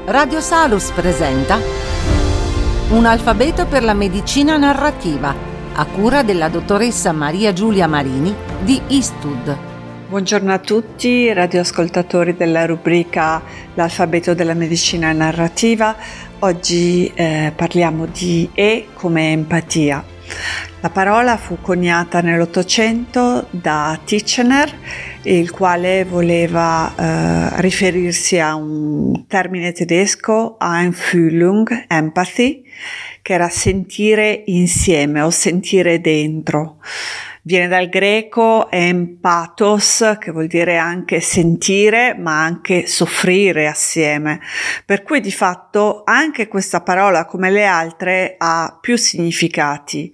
Radio Salus presenta Un alfabeto per la medicina narrativa, a cura della dottoressa Maria Giulia Marini di ISTUD. Buongiorno a tutti, radioascoltatori della rubrica L'alfabeto della medicina narrativa. Oggi parliamo di E come empatia. La parola fu coniata nell'Ottocento da Titchener, il quale voleva riferirsi a un termine tedesco, Einfühlung, empathy, che era sentire insieme o sentire dentro. Viene dal greco empathos, che vuol dire anche sentire, ma anche soffrire assieme. Per cui di fatto anche questa parola, come le altre, ha più significati.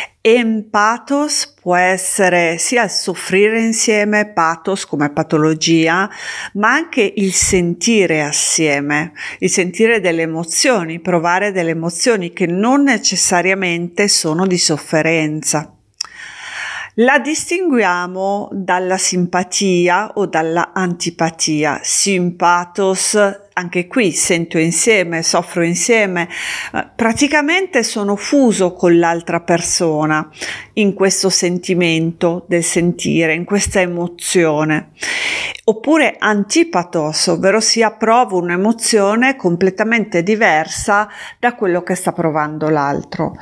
Empathos può essere sia il soffrire insieme, pathos come patologia, ma anche il sentire assieme, il sentire delle emozioni, provare delle emozioni che non necessariamente sono di sofferenza. La distinguiamo dalla simpatia o dalla antipatia. Sympathos, anche qui sento insieme, soffro insieme, praticamente sono fuso con l'altra persona in questo sentimento del sentire, in questa emozione. Oppure antipathos, ovvero sia provo un'emozione completamente diversa da quello che sta provando l'altro.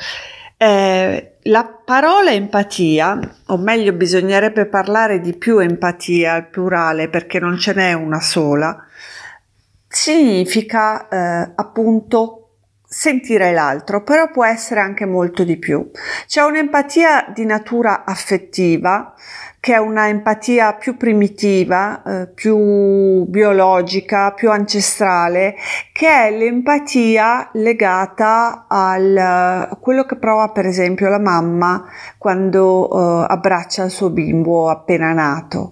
La parola empatia, o meglio bisognerebbe parlare di più empatia al plurale perché non ce n'è una sola, significa appunto sentire l'altro, però può essere anche molto di più. C'è un'empatia di natura affettiva, che è una empatia più primitiva, più biologica, più ancestrale, che è l'empatia legata a quello che prova per esempio la mamma quando abbraccia il suo bimbo appena nato.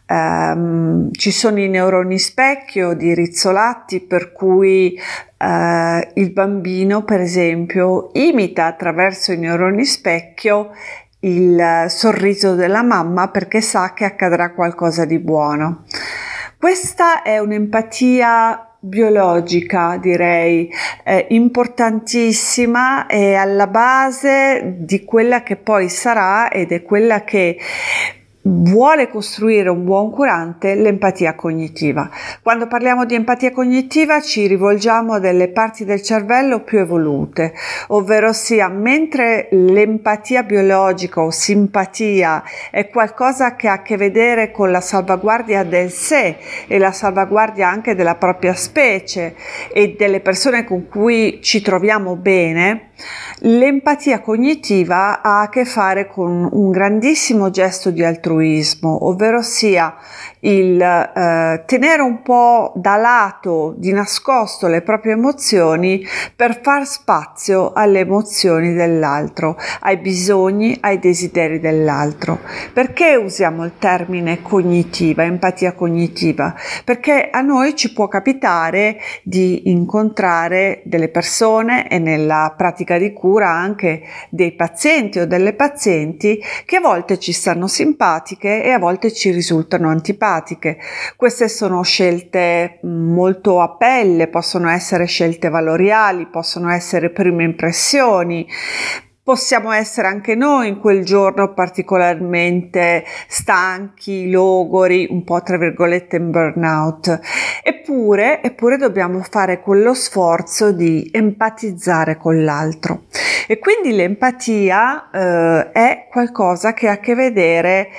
Ci sono i neuroni specchio di Rizzolatti per cui il bambino per esempio imita attraverso i neuroni specchio il sorriso della mamma perché sa che accadrà qualcosa di buono. Questa è un'empatia biologica, direi, importantissima e alla base di quella che poi sarà ed è quella che vuole costruire un buon curante, l'empatia cognitiva. Quando parliamo di empatia cognitiva ci rivolgiamo a delle parti del cervello più evolute, ovvero sia mentre l'empatia biologica o simpatia è qualcosa che ha a che vedere con la salvaguardia del sé e la salvaguardia anche della propria specie e delle persone con cui ci troviamo bene, l'empatia cognitiva ha a che fare con un grandissimo gesto di altruismo, ovvero sia il tenere un po' da lato, di nascosto le proprie emozioni per far spazio alle emozioni dell'altro, ai bisogni, ai desideri dell'altro. Perché usiamo il termine cognitiva, empatia cognitiva? Perché a noi ci può capitare di incontrare delle persone e nella pratica di cura anche dei pazienti o delle pazienti che a volte ci stanno simpatiche e a volte ci risultano antipatiche. Queste sono scelte molto a pelle, possono essere scelte valoriali, possono essere prime impressioni. Possiamo essere anche noi in quel giorno particolarmente stanchi, logori, un po' tra virgolette in burnout. Eppure dobbiamo fare quello sforzo di empatizzare con l'altro. E quindi l'empatia è qualcosa che ha a che vedere,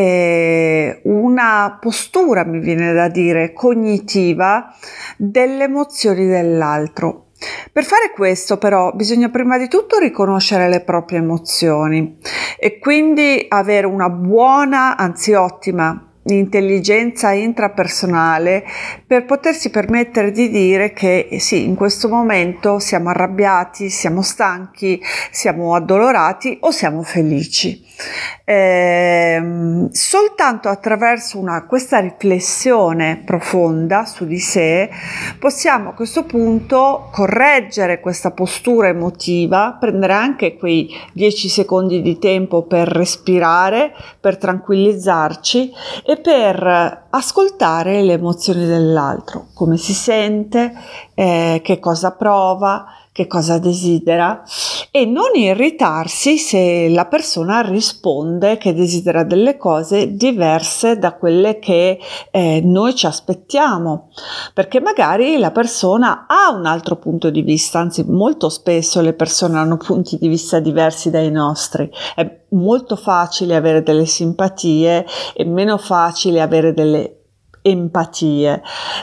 una postura, mi viene da dire, cognitiva delle emozioni dell'altro. Per fare questo però bisogna prima di tutto riconoscere le proprie emozioni e quindi avere una buona, anzi ottima, intelligenza intrapersonale per potersi permettere di dire che sì, in questo momento siamo arrabbiati, siamo stanchi, siamo addolorati o siamo felici. Soltanto attraverso questa riflessione profonda su di sé possiamo a questo punto correggere questa postura emotiva, prendere anche quei 10 secondi di tempo per respirare, per tranquillizzarci e per ascoltare le emozioni dell'altro, come si sente, che cosa prova, che cosa desidera, e non irritarsi se la persona risponde che desidera delle cose diverse da quelle che noi ci aspettiamo, perché magari la persona ha un altro punto di vista, anzi molto spesso le persone hanno punti di vista diversi dai nostri. È molto facile avere delle simpatie e meno facile avere delle empatie.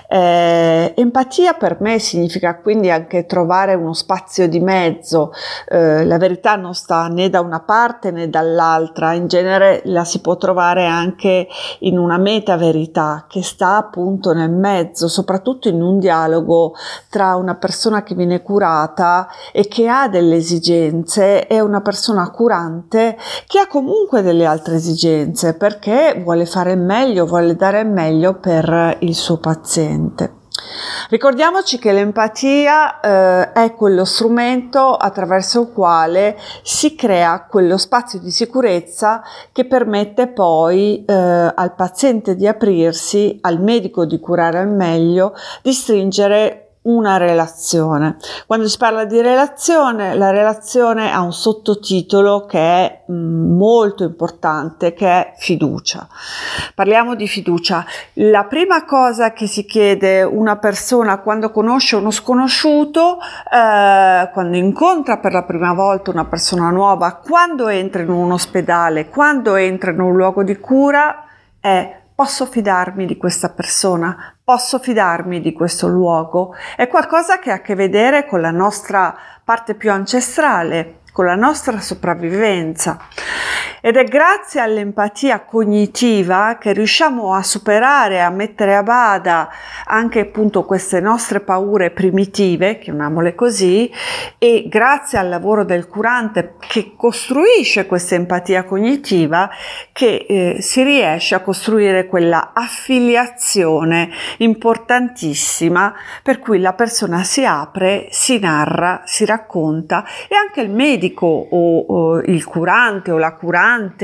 Empatia per me significa quindi anche trovare uno spazio di mezzo. La verità non sta né da una parte né dall'altra, in genere la si può trovare anche in una meta verità che sta appunto nel mezzo, soprattutto in un dialogo tra una persona che viene curata e che ha delle esigenze e una persona curante che ha comunque delle altre esigenze, perché vuole fare meglio, vuole dare meglio per il suo paziente. Ricordiamoci che l'empatia è quello strumento attraverso il quale si crea quello spazio di sicurezza che permette poi al paziente di aprirsi, al medico di curare al meglio, di stringere una relazione. Quando si parla di relazione, la relazione ha un sottotitolo che è molto importante, che è fiducia. Parliamo di fiducia. La prima cosa che si chiede una persona quando conosce uno sconosciuto, quando incontra per la prima volta una persona nuova, quando entra in un ospedale, quando entra in un luogo di cura, è: posso fidarmi di questa persona? Posso fidarmi di questo luogo? È qualcosa che ha a che vedere con la nostra parte più ancestrale, con la nostra sopravvivenza. Ed è grazie all'empatia cognitiva che riusciamo a superare, a mettere a bada anche appunto queste nostre paure primitive, chiamiamole così, e grazie al lavoro del curante che costruisce questa empatia cognitiva che si riesce a costruire quella affiliazione importantissima per cui la persona si apre, si narra, si racconta e anche il medico o il curante o la curante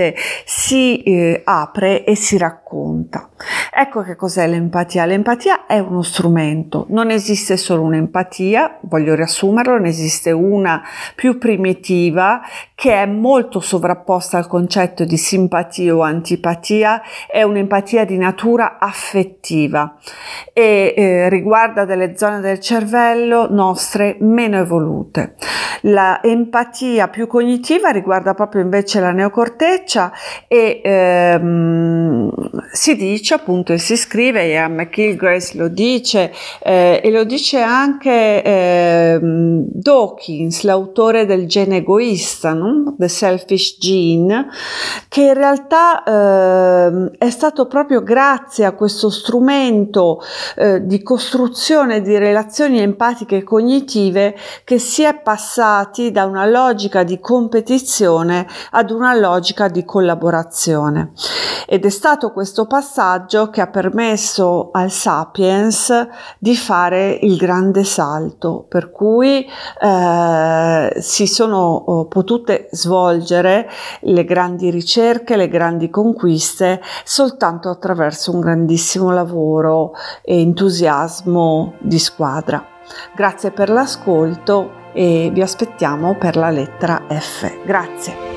si apre e si racconta. Ecco che cos'è l'empatia. L'empatia è uno strumento, non esiste solo un'empatia, voglio riassumerlo, ne esiste una più primitiva che è molto sovrapposta al concetto di simpatia o antipatia, è un'empatia di natura affettiva e riguarda delle zone del cervello nostre meno evolute. La empatia più cognitiva riguarda proprio invece la neocorteccia e si dice appunto e si scrive, Ian McGilchrist lo dice e lo dice anche Dawkins, l'autore del gene egoista, no? The Selfish Gene, che in realtà è stato proprio grazie a questo strumento di costruzione di relazioni empatiche e cognitive che si è passati da una logica di competizione ad una logica di collaborazione. Ed è stato questo passaggio che ha permesso al Sapiens di fare il grande salto, per cui si sono potute svolgere le grandi ricerche, le grandi conquiste soltanto attraverso un grandissimo lavoro e entusiasmo di squadra. Grazie per l'ascolto e vi aspettiamo per la lettera F. Grazie.